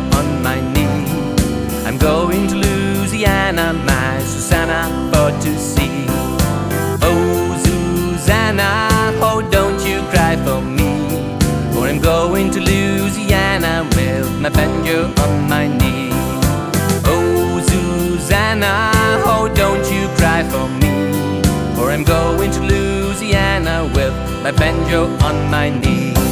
on my knee. I'm going to Louisiana, my Susanna, for to see. Oh, Susanna, oh, don't you cry for me, for I'm going to Louisiana with my banjo on my knee. Oh, Susanna, oh, don't you cry for me, for I'm going to Louisiana with my banjo on my knee.